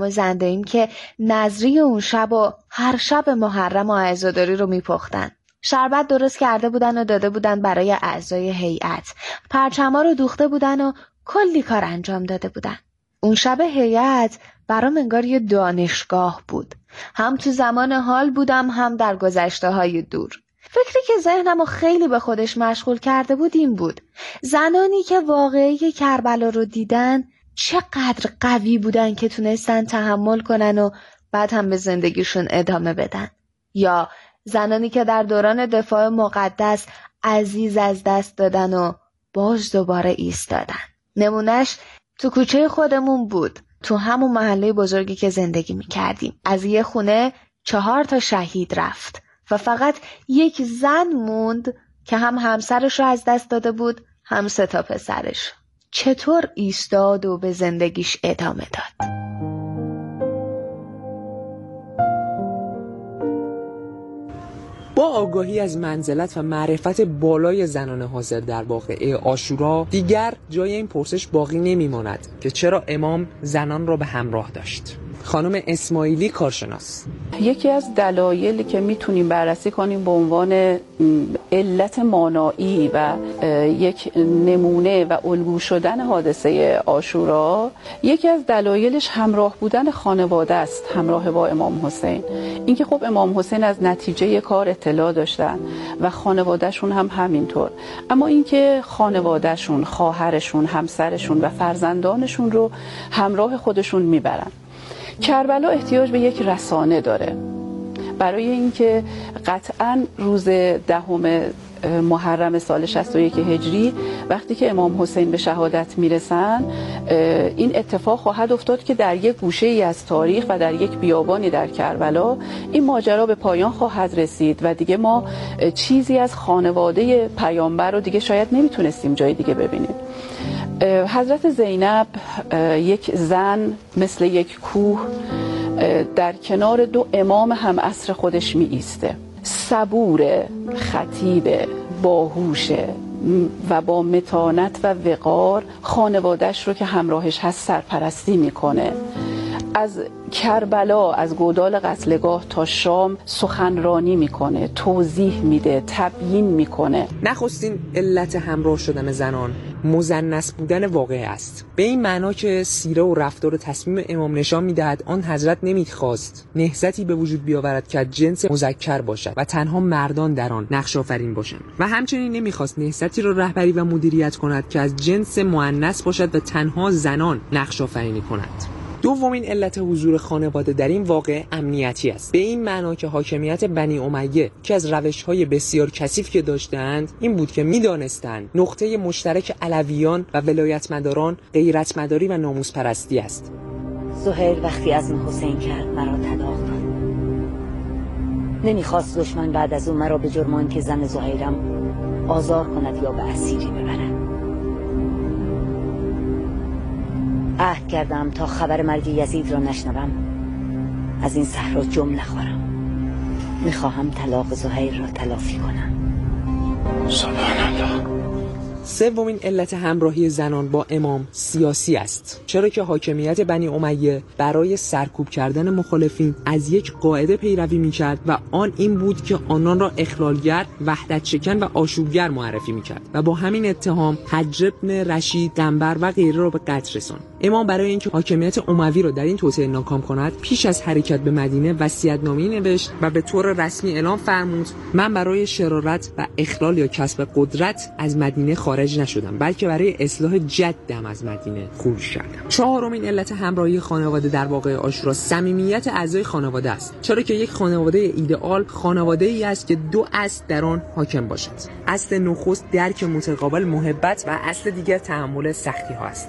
ما زنده‌ایم که نظری اون شب و هر شب محرم و عزاداری رو میپختن. شربت درست کرده بودن و داده بودن برای اعضای هیئت. پرچما رو دوخته بودن و کلی کار انجام داده بودن. اون شب هیئت برام انگار یه دانشگاه بود. هم تو زمان حال بودم هم در گذشته‌های دور. فکری که ذهنمو خیلی به خودش مشغول کرده بود این بود: زنانی که واقعی کربلا رو دیدن چقدر قوی بودن که تونستن تحمل کنن و بعد هم به زندگیشون ادامه بدن. یا زنانی که در دوران دفاع مقدس عزیز از دست دادن و باز دوباره ایستادن. نمونش تو کوچه خودمون بود، تو همون محله بزرگی که زندگی میکردیم. از یه خونه 4 شهید رفت و فقط یک زن موند که هم همسرش رو از دست داده بود هم 3 پسرش. چطور ایستاد و به زندگیش ادامه داد؟ با آگاهی از منزلت و معرفت بالای زنان حاضر در واقعه عاشورا، دیگر جای این پرسش باقی نمیماند که چرا امام زنان را به همراه داشت. خانم اسماعیلی کارشناس: یکی از دلایلی که میتونیم بررسی کنیم به عنوان علت مانعی و یک نمونه و الگو شدن حادثه عاشورا، یکی از دلایلش همراه بودن خانواده است، همراه با امام حسین. اینکه خب امام حسین از نتیجه کار اطلاع داشتن و خانوادهشون هم همینطور، اما اینکه خانوادهشون، خواهرشون، همسرشون و فرزندانشون رو همراه خودشون میبرن. کربلا احتیاج به یک رسانه داره برای اینکه قطعاً روز 10 محرم سال 61 هجری وقتی که امام حسین به شهادت میرسن، این اتفاق خواهد افتاد که در یک گوشه‌ای از تاریخ و در یک بیابانی در کربلا این ماجرا به پایان خواهد رسید و دیگه ما چیزی از خانواده پیامبر رو دیگه شاید نمیتونستیم جای دیگه ببینیم. حضرت زینب یک زن مثل یک کوه در کنار 2 امام هم عصر خودش می ایسته. صبور، خطیب، باهوشه و با متانت و وقار خانواده‌اش رو که همراهش هست سرپرستی میکنه. از کربلا، از گودال قتلگاه تا شام سخنرانی میکنه، توضیح میده، تبیین میکنه. نخستین علت همراه شدن زنان مزنث بودن واقعه است، به این معنا که سیره و رفتار و تصمیم امام نشان میدهد آن حضرت نمیخواست نهضتی به وجود بیاورد که جنس مذکر باشد و تنها مردان در آن نقش آفرین باشند و همچنین نمیخواست نهضتی را رهبری و مدیریت کند که از جنس مؤنث باشد و تنها زنان نقش آفرینی کنند. دومین علت حضور خانواده در این واقعه امنیتی است، به این معنا که حاکمیت بنی امیه که از روش‌های بسیار کثیف که داشتند این بود که می‌دانستند نقطه مشترک علویان و ولایتمداران غیرتمداری و ناموس پرستی است. زهیر وقتی عزم حسین کرد مرا طلاق داد. نمیخواست دشمن بعد از اون مرا به جرم که زن زهیرم آزار کند یا به اسیری ببرد. عهد کردم تا خبر مرگ یزید را نشنوم از این صحرا جم نخورم. میخواهم طلاق زهیر را تلافی کنم. سبحان الله. سومین علت همراهی زنان با امام سیاسی است، چرا که حاکمیت بنی امیه برای سرکوب کردن مخالفین از یک قاعده پیروی میکرد و آن این بود که آنان را اخلالگر، وحدت شکن و آشوبگر معرفی میکرد و با همین اتهام حجر بن رشید، دنبر و غیره را به قتل رساند. امام برای اینکه حاکمیت اموی را در این توطئه ناکام کند پیش از حرکت به مدینه وصیت‌نامه‌ای نوشت و به طور رسمی اعلام فرمود: من برای شرارت و اخلال یا کسب قدرت از مدینه خارج نشدم، بلکه برای اصلاح جدم از مدینه خروج کردم. چهارمین علت همراهی خانواده در واقعه عاشورا صمیمیت اعضای خانواده است، چرا که یک خانواده ایدئال خانواده‌ای است که 2 اصل در آن حاکم باشد. اصل نخست درک متقابل محبت و اصل دیگر تحمل سختی‌ها است.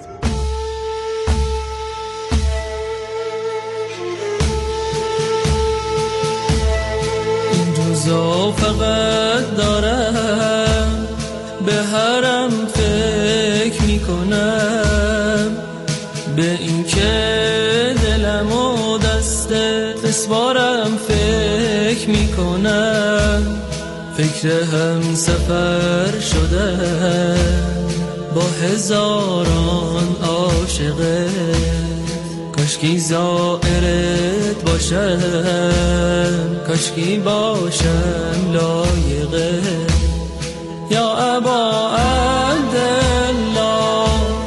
روزا فقط دارم به حرم فکر میکنم، به این که دلم و دست اسوارم فکر میکنم، فکر هم سفر شده با هزاران عاشقه، کاش کاشکی زائرت باشم، کاشکی باشم لایقه. یا ابا عبدالله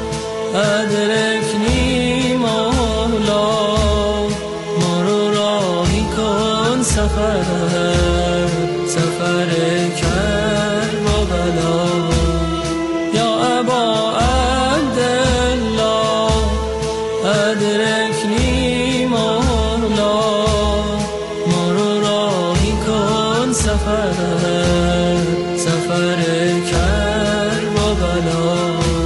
ادرکنی مولا، ما رو راهی کن سفر، سفر کرب و بلا. یا ابا عبدالله ادرکنی مولا، ما رو راهی کن سفر، سفر کرب و بلا.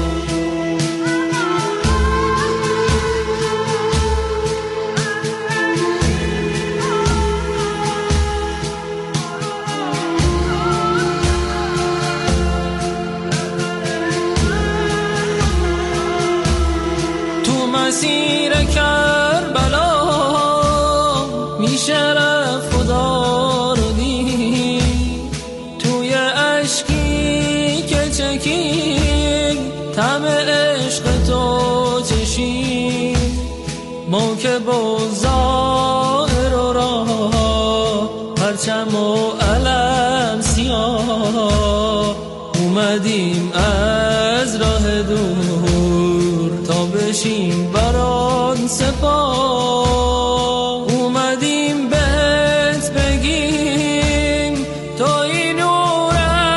مسیر کربلا میشه رفت خدا رو دید، توی اشکی که چکید طعم عشق تو چشید. ما که بزائر و راه پرچم و علم سیاه، اومدیم از راه دور تا بشیم بران سپاه. اومدیم بهت بگیم تا این نور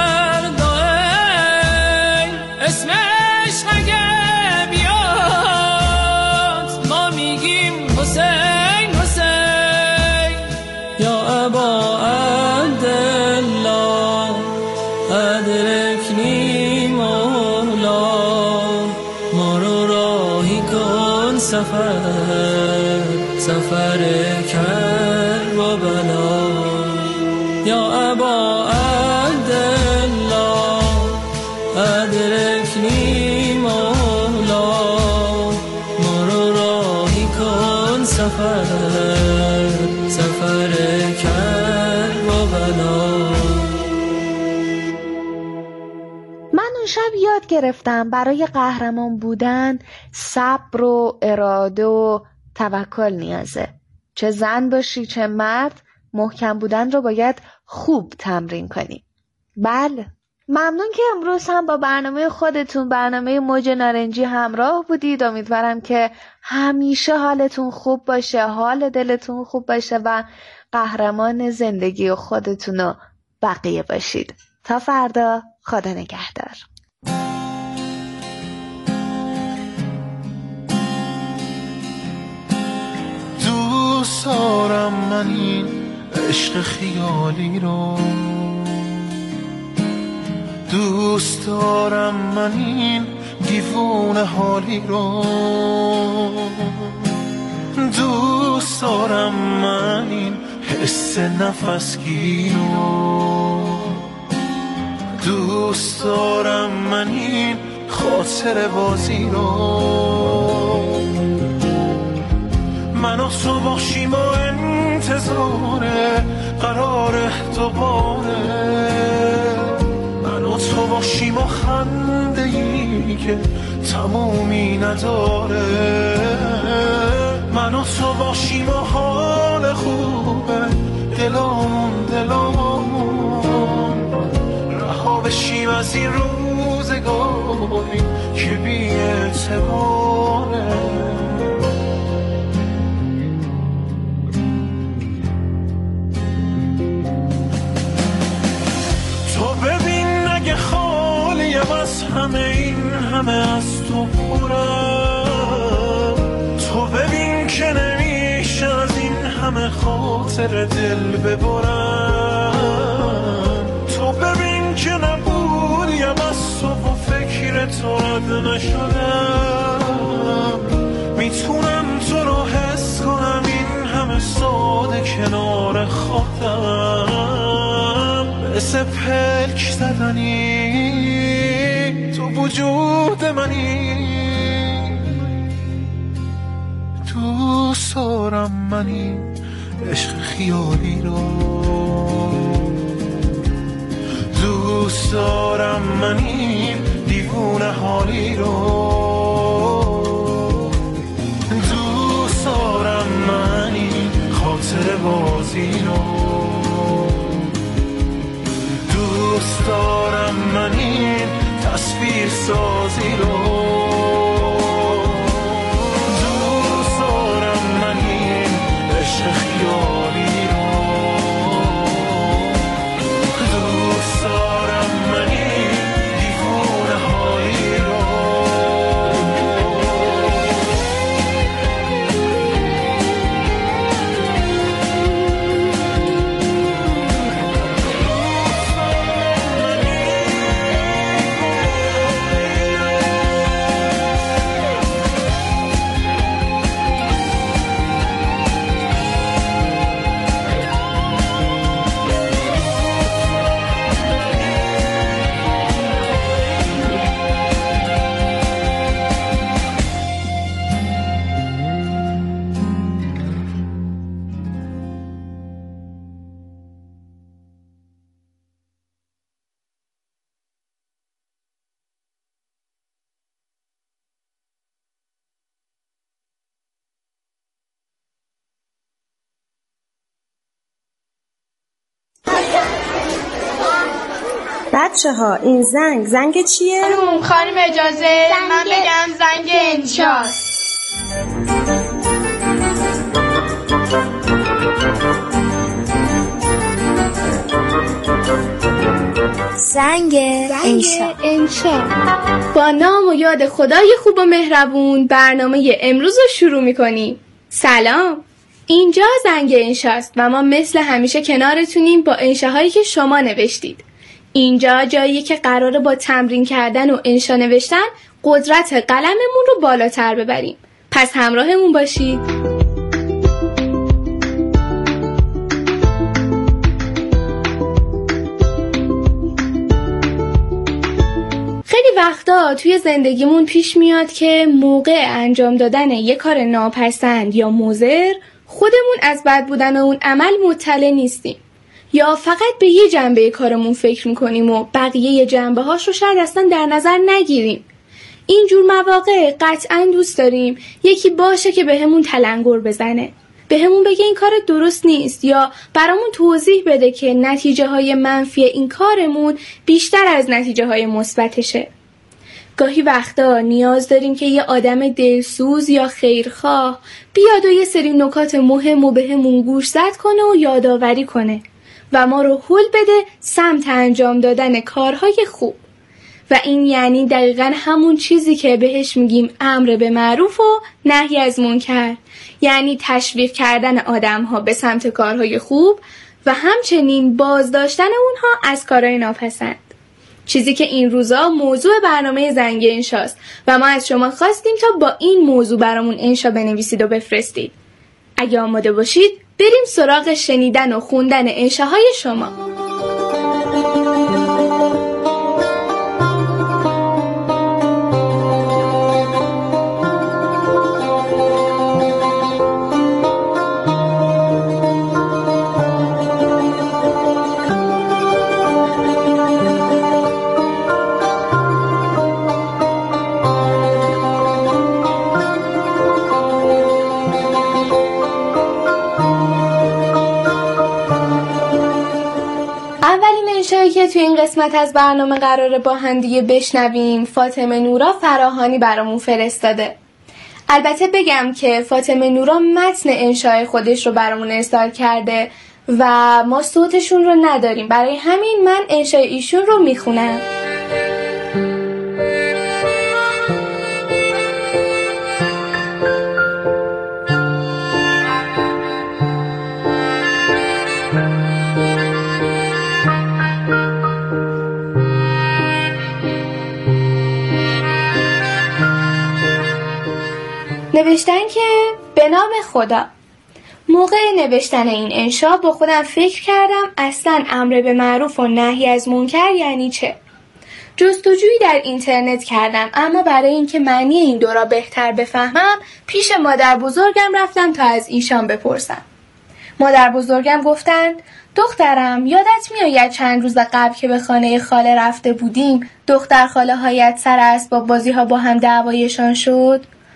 اردوئل، اسمش اگه بیاد ما میگیم حسین حسین. یا ابا عبدالله ادرکنی مولا، ما رو راهی کن سفر، سفر کرب و بلا. یا ابا عبدالله ادرکنی مولا، ما رو راهی کن سفر، سفر کرب و بلا. من اون شب یاد گرفتم برای قهرمان بودن صبر و اراده و توکل نیازه. چه زن باشی چه مرد، محکم بودن رو باید خوب تمرین کنی. بله، ممنون که امروز هم با برنامه خودتون، برنامه موج نارنجی همراه بودید. امیدوارم که همیشه حالتون خوب باشه، حال دلتون خوب باشه و قهرمان زندگی و خودتون و بقیه باشید. تا فردا، خدا نگهدار. دوست دارم من این عشق خیالی رو، دوست دارم من این دیوونه حالی رو، دوست دارم من این حس نفسگیر رو، دوست دارم من این خاطر بازی رو. من و تو باشیم و انتظار قرار دوباره، من و تو باشیم و خنده ای که تمومی نداره، من و تو باشیم و حال خوبه دلامون رها بشیم از این روزگاری که بی اعتباره. تو ببین اگه خالیم از همه این همه از تو پرم، تو ببین که نمیشه از این همه خاطر دل ببرم، تو ببین که نبودیم از تو و فکر تو رد نشدم، میتونم تو رو حس کنم این همه ساده کنار خودم، مثل پلک زدنی تو وجود منی. دوست دارم من این عشق خیالی رو، دوست دارم من این دیوونه حالی رو، دوست سازی رو، دوست دارم من این تصویر سازی رو، دوست دارم من این عشق خیالی رو، دوست دارم من این دیوونه هایی رو. بچه‌ها این زنگ چیه؟ خانم اجازه من بگم زنگ انشاست. زنگ انشا. با نام و یاد خدای خوب و مهربون برنامه امروز رو شروع می‌کنیم. سلام، اینجا زنگ انشاست و ما مثل همیشه کنارتونیم با انشاهایی که شما نوشتید. اینجا جاییه که قراره با تمرین کردن و انشا نوشتن قدرت قلممون رو بالاتر ببریم. پس همراهمون باشید. خیلی وقتا توی زندگیمون پیش میاد که موقع انجام دادن یه کار ناپسند یا مضر خودمون از بد بودن اون عمل مطلع نیستیم، یا فقط به یه جنبه کارمون فکر میکنیم و بقیه جنبه هاش رو شاید اصلا در نظر نگیریم. اینجور مواقع قطعاً دوست داریم یکی باشه که بهمون تلنگر بزنه، بهمون بگه این کار درست نیست، یا برامون توضیح بده که نتیجه های منفی این کارمون بیشتر از نتیجه های مثبتشه. گاهی وقتا نیاز داریم که یه آدم دلسوز یا خیرخواه بیاد و یه سری نکات مهم و بهمون گوش زد کنه و یادآوری کنه و ما رو هل بده سمت انجام دادن کارهای خوب. و این یعنی دقیقاً همون چیزی که بهش میگیم امر به معروف و نهی از منکر، یعنی تشویق کردن آدم‌ها به سمت کارهای خوب و همچنین بازداشتن اونها از کارهای ناپسند. چیزی که این روزا موضوع برنامه زنگ انشاست و ما از شما خواستیم تا با این موضوع برامون انشا بنویسید و بفرستید. اگه آماده باشید بریم سراغ شنیدن و خوندن انشاهای شما. انشایی که توی این قسمت از برنامه قراره با هم دیگه بشنویم فاطمه نورا فراهانی برامون فرستاده. البته بگم که فاطمه نورا متن انشای خودش رو برامون ارسال کرده و ما صوتشون رو نداریم، برای همین من انشای ایشون رو میخونم. نوشتن که به نام خدا. موقع نوشتن این انشا با خودم فکر کردم اصلا امر به معروف و نهی از منکر یعنی چه؟ جستجویی در اینترنت کردم، اما برای اینکه معنی این دو را بهتر بفهمم پیش مادر بزرگم رفتم تا از ایشان بپرسم. مادر بزرگم گفتند دخترم یادت میآید چند روز قبل که به خانه خاله رفته بودیم دختر خاله هایت سر اسباب بازی ها با هم دعوایشان شد؟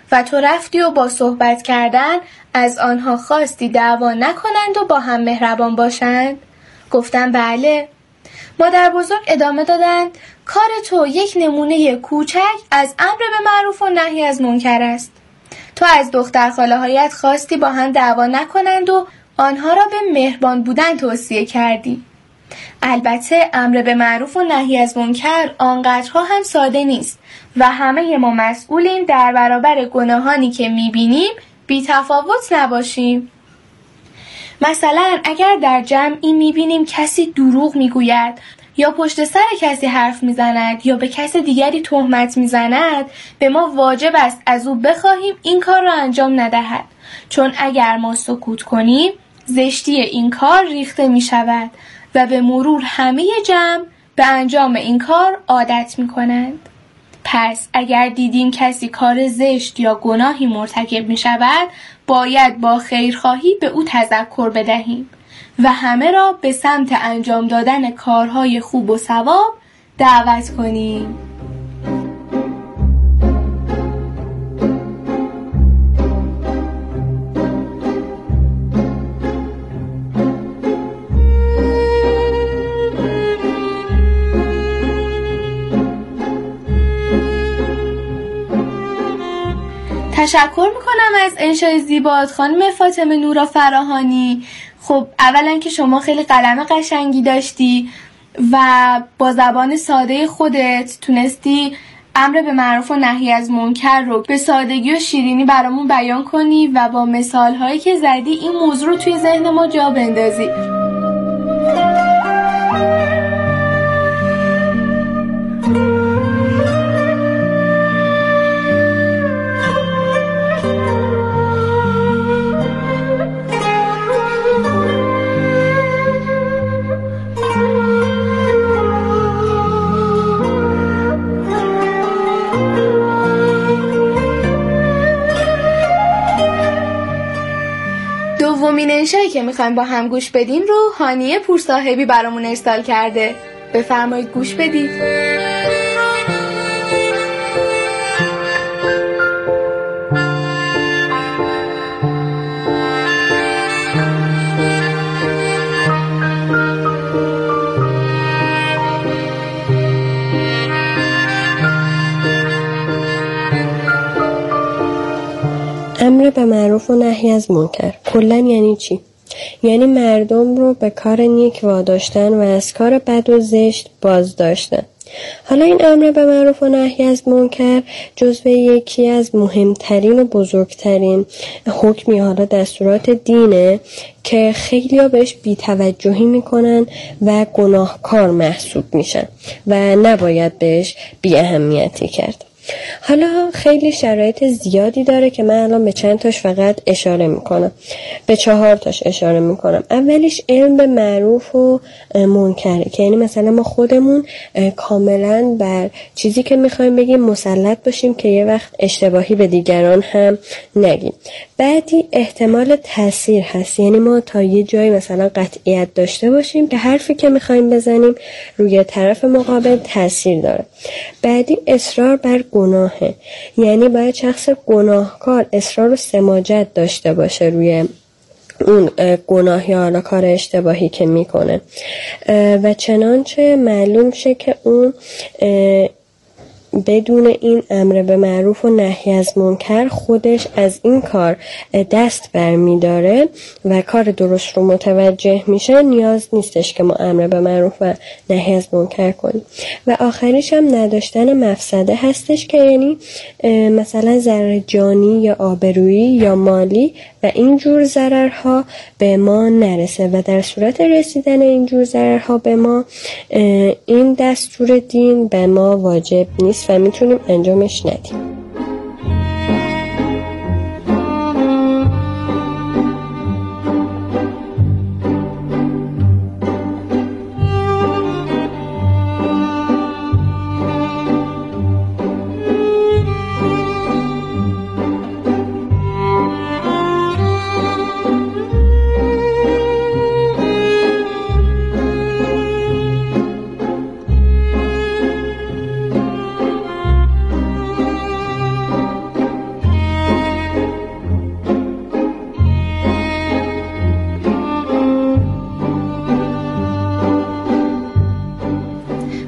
و تو رفتی و با صحبت کردن از آنها خواستی دعوا نکنند و با هم مهربان باشند؟ گفتم بله. مادر بزرگ ادامه دادند کار تو یک نمونه کوچک از امر به معروف و نهی از منکر است. تو از دختر خاله هایت خواستی با هم دعوا نکنند و آنها را به مهربان بودن توصیه کردی. البته امر به معروف و نهی از منکر آنقدرها هم ساده نیست و همه ما مسئولیم در برابر گناهانی که میبینیم بی تفاوت نباشیم. مثلا اگر در جمعی میبینیم کسی دروغ میگوید یا پشت سر کسی حرف میزند یا به کس دیگری تهمت میزند، به ما واجب است از او بخواهیم این کار را انجام ندهد، چون اگر ما سکوت کنیم زشتی این کار ریخته میشود و به مرور همه جمع به انجام این کار عادت میکنند. پس اگر دیدیم کسی کار زشت یا گناهی مرتکب میشود، باید با خیرخواهی به او تذکر بدهیم و همه را به سمت انجام دادن کارهای خوب و ثواب دعوت کنیم. تشکر میکنم از انشای زیبات خانم فاطمه نورا فراهانی. خب اولا که شما خیلی قلم قشنگی داشتی و با زبان ساده خودت تونستی امر به معروف و نهی از منکر رو به سادگی و شیرینی برامون بیان کنی و با مثال هایی که زدی این موضوع رو توی ذهن ما جا بندازی. دومین انشایی که میخوایم با هم گوش بدیم رو هانیه پورصاحبی برامون ارسال کرده. بفرمایید گوش بدید. امر به معروف و نهی از منکر کلاً یعنی چی؟ یعنی مردم رو به کار نیک واداشتن و از کار بد و زشت باز داشتن. حالا این امر به معروف و نهی از منکر جزو یکی از مهمترین و بزرگترین حکمی حالا دستورات دینه که خیلی ها بهش بی‌توجهی میکنن و گناهکار محسوب میشن و نباید بهش بی اهمیتی کرد. حالا خیلی شرایط زیادی داره که من الان به چند تاش فقط اشاره میکنم، به 4 تاش اشاره میکنم. اولیش علم به معروف و منکره که یعنی مثلا ما خودمون کاملا بر چیزی که میخوایم بگیم مسلط باشیم که یه وقت اشتباهی به دیگران هم نگیم. بعدی احتمال تاثیر هست، یعنی ما تا یه جایی مثلا قطعیت داشته باشیم که حرفی که میخوایم بزنیم روی طرف مقابل تاثیر داره. بعدی اصرار بر گناهه، یعنی باید شخص گناهکار اصرار و سماجت داشته باشه روی اون گناه یا حالا کار اشتباهی که میکنه و چنانچه معلوم شه که اون بدون این امر به معروف و نهی از منکر خودش از این کار دست برمی داره و کار درست رو متوجه میشه، نیاز نیستش که ما امر به معروف و نهی از منکر کنیم. و آخریش هم نداشتن مفسده هستش که یعنی مثلا ضرر جانی یا آبرویی یا مالی و اینجور ضررها به ما نرسه و در صورت رسیدن اینجور ضررها به ما این دستور دین به ما واجب نیست و میتونیم انجامش ندیم.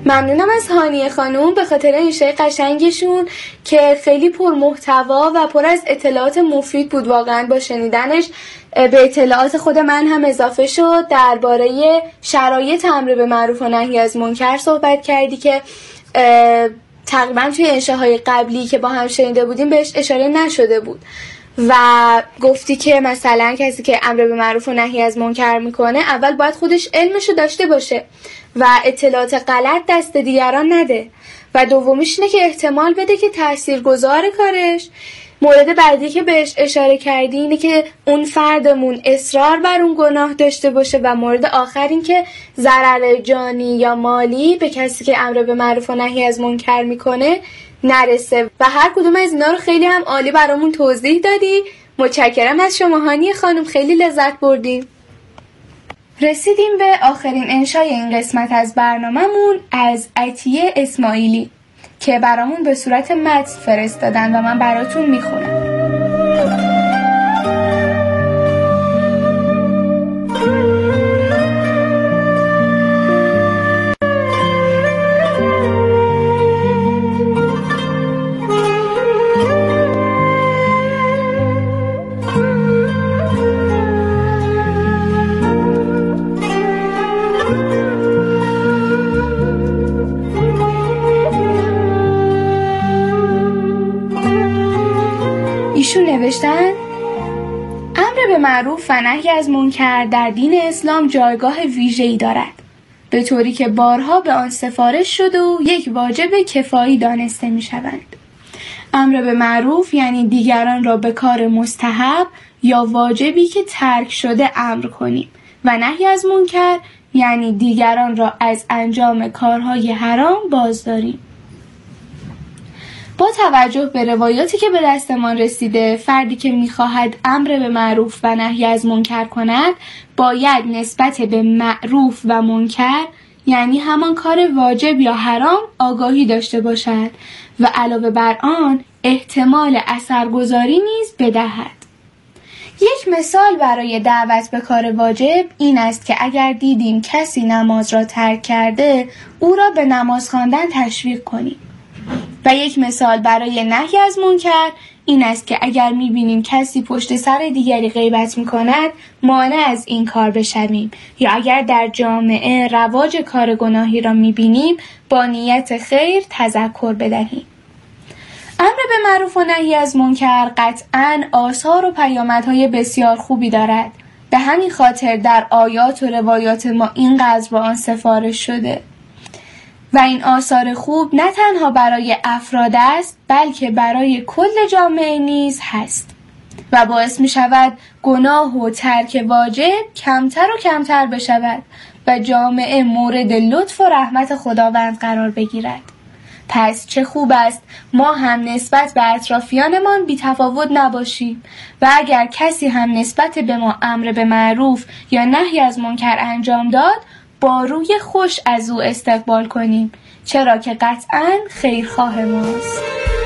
ممنونم از هانیه خانوم به خاطر انشای قشنگشون که خیلی پر محتوا و پر از اطلاعات مفید بود. واقعا با شنیدنش به اطلاعات خود من هم اضافه شد. درباره شرایط امر به معروف و نهی از منکر صحبت کردی که تقریبا توی انشاهای قبلی که با هم شنیده بودیم بهش اشاره نشده بود و گفتی که مثلا کسی که امر به معروف و نهی از منکر میکنه اول باید خودش علمشو داشته باشه و اطلاعات غلط دست دیگران نده و دومیش اینه که احتمال بده که تاثیرگذار کارش. مورد بعدی که بهش اشاره کردی اینه که اون فردمون اصرار بر اون گناه داشته باشه و مورد آخر این که ضرر جانی یا مالی به کسی که امر به معروف و نهی از منکر میکنه نرسه و هر کدوم از اینا رو خیلی هم عالی برامون توضیح دادی. متشکرم از شما هانیه خانم، خیلی لذت بردیم. رسیدیم به آخرین انشای این قسمت از برنامه‌مون از عطیه اسماعیلی که برامون به صورت متن فرستادن و من براتون میخونم. ایشون نوشتن امر به معروف و نهی از منکر در دین اسلام جایگاه ویژه‌ای دارد، به طوری که بارها به آن سفارش شده و یک واجب کفایی دانسته می شوند. امر به معروف یعنی دیگران را به کار مستحب یا واجبی که ترک شده امر کنیم و نهی از منکر یعنی دیگران را از انجام کارهای حرام باز داریم. با توجه به روایاتی که به دستمان رسیده، فردی که می‌خواهد امر به معروف و نهی از منکر کند باید نسبت به معروف و منکر یعنی همان کار واجب یا حرام آگاهی داشته باشد و علاوه بر آن احتمال اثرگذاری نیز بدهد. یک مثال برای دعوت به کار واجب این است که اگر دیدیم کسی نماز را ترک کرده او را به نماز خواندن تشویق کنیم. و یک مثال برای نهی از منکر این است که اگر می‌بینیم کسی پشت سر دیگری غیبت می‌کند مانع از این کار بشویم یا اگر در جامعه رواج کار گناهی را می‌بینیم با نیت خیر تذکر بدهیم. امر به معروف و نهی از منکر قطعاً آثار و پیامدهای بسیار خوبی دارد. به همین خاطر در آیات و روایات ما اینقدر با آن سفارش شده. و این آثار خوب نه تنها برای افراد است بلکه برای کل جامعه نیز هست و باعث می شود گناه و ترک واجب کمتر و کمتر بشود و جامعه مورد لطف و رحمت خداوند قرار بگیرد. پس چه خوب است ما هم نسبت به اطرافیانمان بی تفاوت نباشیم و اگر کسی هم نسبت به ما امر به معروف یا نهی از منکر انجام داد با روی خوش از او استقبال کنیم، چرا که قطعاً خیرخواه ماست.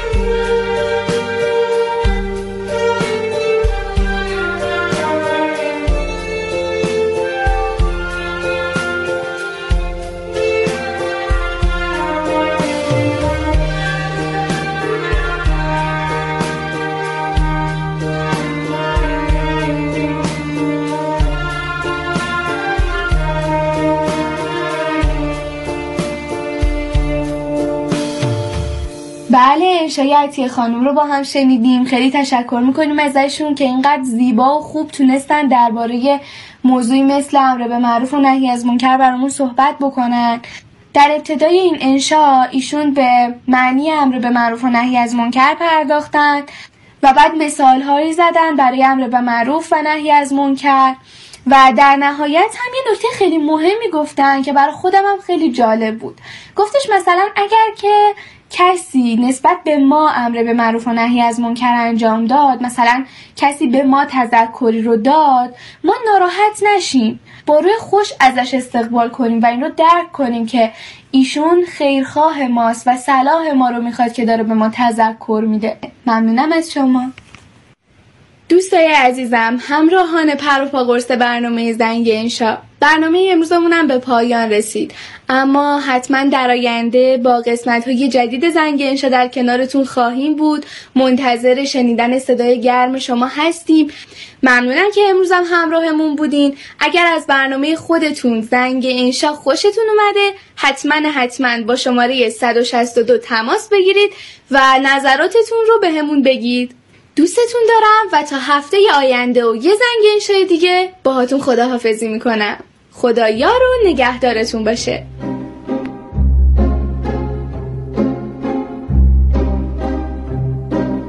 بله، انشای عطیه خانم رو با هم شنیدیم. خیلی تشکر میکنیم ازشون که اینقدر زیبا و خوب تونستن درباره موضوعی مثل امر به معروف و نهی از منکر برامون صحبت بکنن. در ابتدای این انشا ایشون به معنی امر به معروف و نهی از منکر پرداختن و بعد مثالهایی زدن برای امر به معروف و نهی از منکر و در نهایت هم یه نکته خیلی مهمی گفتن که برای خودم هم خیلی جالب بود. گفتش مثلا اگر که کسی نسبت به ما امر به معروف و نهی از منکر انجام داد، مثلا کسی به ما تذکری رو داد، ما ناراحت نشیم، با روی خوش ازش استقبال کنیم و این رو درک کنیم که ایشون خیرخواه ماست و صلاح ما رو میخواد که داره به ما تذکر میده. ممنونم از شما. دوستای عزیزم، همراهان پر و پا قرص برنامه زنگ انشا، برنامه امروزمونم به پایان رسید، اما حتما در آینده با قسمت‌های جدید زنگ انشا در کنارتون خواهیم بود. منتظر شنیدن صدای گرم شما هستیم. ممنونم که امروزم همراهمون بودین. اگر از برنامه خودتون زنگ انشا خوشتون اومده، حتما با شماره 162 تماس بگیرید و نظراتتون رو بهمون بگید. دوستتون دارم و تا هفته آینده و یه زنگ انشای دیگه باهاتون خداحافظی میکنم. خدا یار و نگهدارتون باشه.